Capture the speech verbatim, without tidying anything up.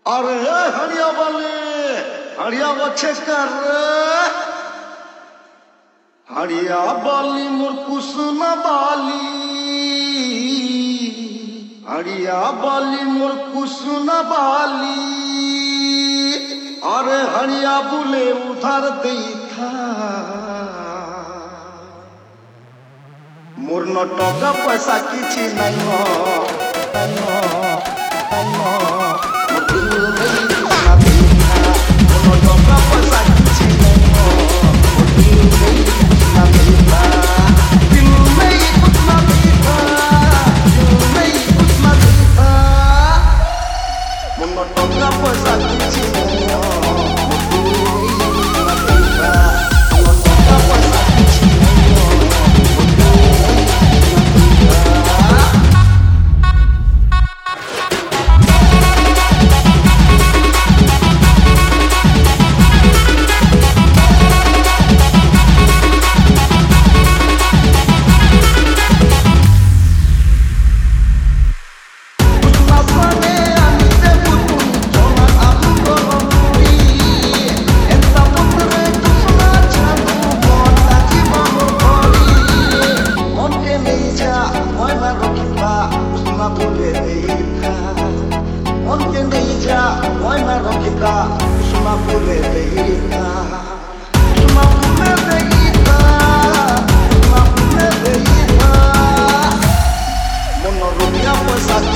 अरे हरिया वाले हरिया बच्चे कर हरिया बाली मोर कुसुना बाली हरिया बाली मोर कुसुना बाली अरे हरिया बुले उधार देखा मोर न टका पैसा किछि नहीं हो Mono rubia pues